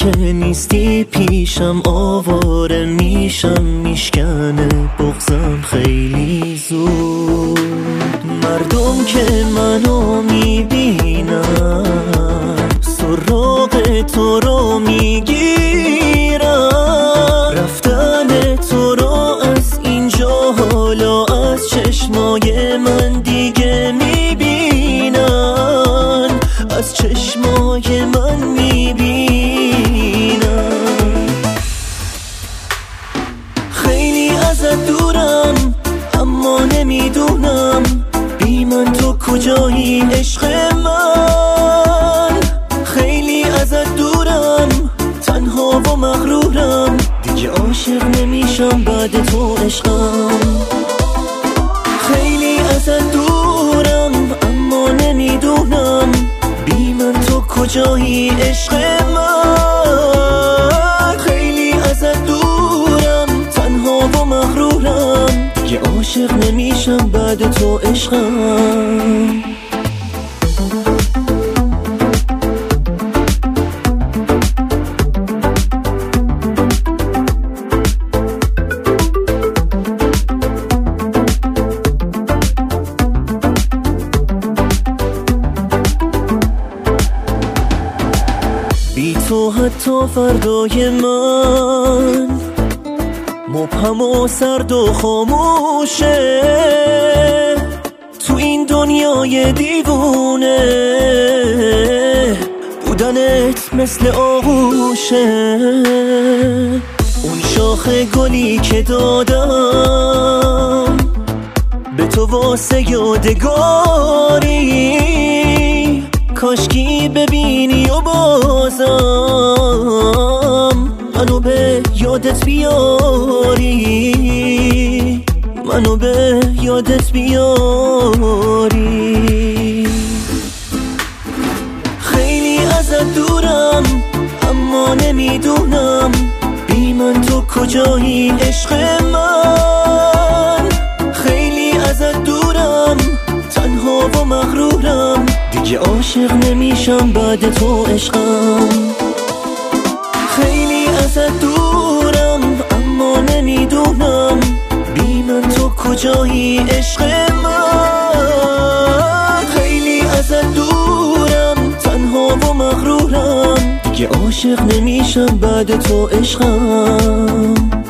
که نیستی پیشم آواره میشم، میشکنه بغضم خیلی زود. مردم که منو میبینن سراغ تو رو میگیرن، رفتن تو رو از اینجا حالا از چشمای من دیگه میبینن، از چشمای من میبینن. خیلی ازت دورم اما نمیدونم بی من تو کجایی عشق من. خیلی ازت دورم تنها و مغرورم، دیگه عاشق نمیشم بعد تو عشقم. خیلی ازت دورم اما نمیدونم بی من تو کجایی عشق من. خیلی ازت دورم تنها و مغرورم، دیگه عاشق نمیشم بعد تو عشقم. بی تو حتی فردای من مبهم و سرد و خاموشه، تو این دنیای دیوونه بودنت مثل آغوشه. اون شاخ گلی که دادم به تو واسه یادگاری، کاشکی ببینی و بازم منو به یادت بیاری، منو به یادت بیاری. خیلی ازت دورم اما نمیدونم بی من تو کجایی عشق من. خیلی ازت دورم تنها و مغرورم، دیگه عاشق نمیشم بعد تو عشقم. خیلی ازت دورم اما نمیدونم بی من تو کجایی عشق من. خیلی ازت دورم تنها و مغرورم، دیگه عاشق نمیشم بعد تو عشقم.